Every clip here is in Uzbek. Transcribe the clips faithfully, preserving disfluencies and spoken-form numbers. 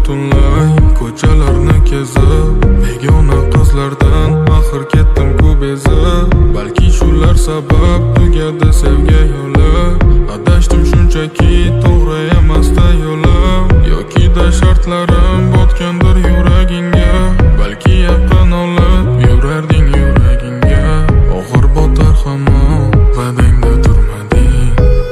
butunlay ko'chalarni kezib, begona qizlardan axir ketdim-ku bezib. Balki shular sabab tugadi sevgi yo'li. Adashdim shunchaki, to'g'ri emasda yo'lim. Yoki-da shartlarim botgandir yuragingga. Balki yaqin olib yurarding yuragingga. Og'ir botar hamon va'dangda turmading.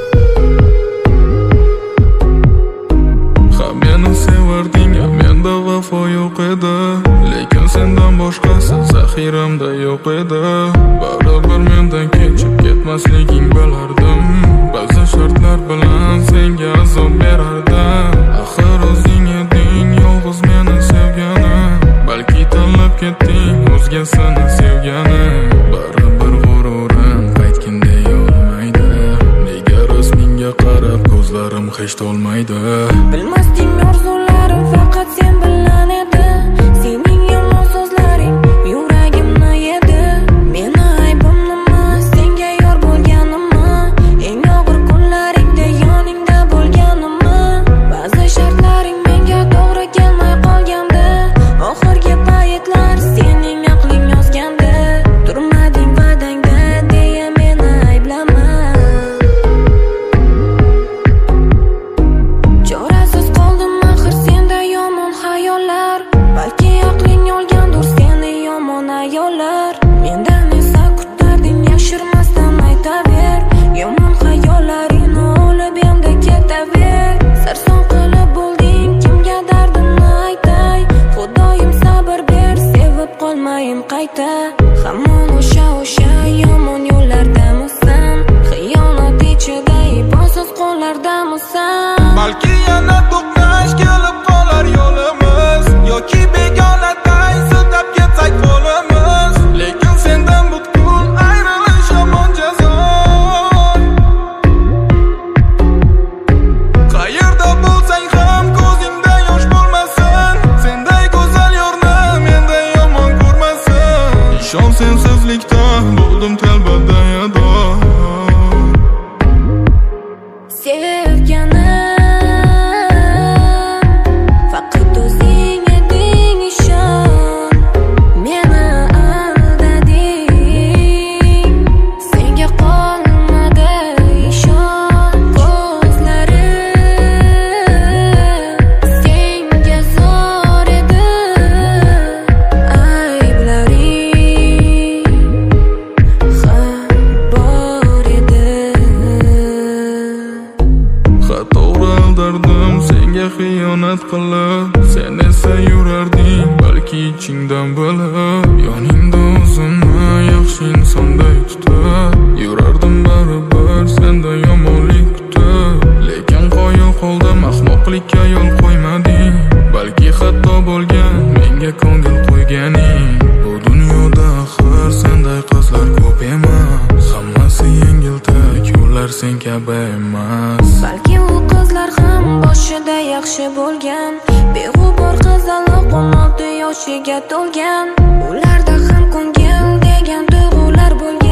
Ha meni sevarding, ha menda vafo yo'q edi. Lekin sendan boshqasi zaxiramda yo'q edi. Baribir mendan kechib ketmasliging bilardim. Ba'zi shartlar bilan senga azob berardim. Axir o'zing eding yolg'iz meni sevgani. Balki tanlab ketding o'zgasini sevgani. Baribir g'ururim qaytgin deyolmaydi. Nega rasmingga qarab ko'zlarim hech to'lmaydi. Bilmasdim orzularim faqat sen bilan edi. Sening yomon so'zlaring yuragimni yedi. Meni aybim nima, senga yor bo'lganimmi? Eng og'ir kunlaringda yoningda bo'lganimmi? Ba'zi shartlaring menga to'g'ri kelmay qolgandi. Oxirgi paytlar sening aqling yozgandi. Turmading va'dangda deya meni ayblama. Chorasiz qoldim axir senda yomon xayollar. Balki aqling olgandir seni yomon ayollar. Mendan esa kutarding yashirmasdan aytaver. Yomon xayollaringni olib endi ketaver. Sarson qilib bo'lding kimga dardimni aytay. Xudoyim sabr ber, sevib qolmayin qayta. Hamon o'sha o'sha yomon yo'llardamisan. Xiyonat ichida iposiz qo'llardamisan. Balki yana to'qnash kelib qolar yo'limiz. Yoki begonaday sitab ketsak qo'limiz. Lekin sendan butkul ayrilish yomon jazo. Qayerda bo'lsang ham ko'zingda yosh bo'lmasin. Senday go'zal yorni menday yomon ko'rmasin. Ishon sensizlikda bo'ldim telbada yado. Sevganim faqat o'zing eding, ishon. Meni aldading. Senga qolmadi ishon. Ko'zlarim senga zor edi. Ayblaring ham bor edi. Ha to'g'ri aldardim senga xiyonat qilib. Sen esa yurarding balki ichingdan bilib. Yoningda o'zimni yaxshi insonday tutib. Yurardim baribir senda yomonlik kutib. Lekin qoyil qoldim, ahmoqlikka yo'l qo'ymading. Balki xato bo'lgan menga ko'ngil qo'yganing. Bu dunyoda axir senday qizlar ko'p emas. Hammasi yengiltak, yo'llar sen kabi emas. Balki u qizlar ham boshida yaxshi bo'lgan. Beg'ubor qizaloq o'n olti yoshiga to'lgan. Ularda ham ko'ngil degan tuyg'ular bo'lgan.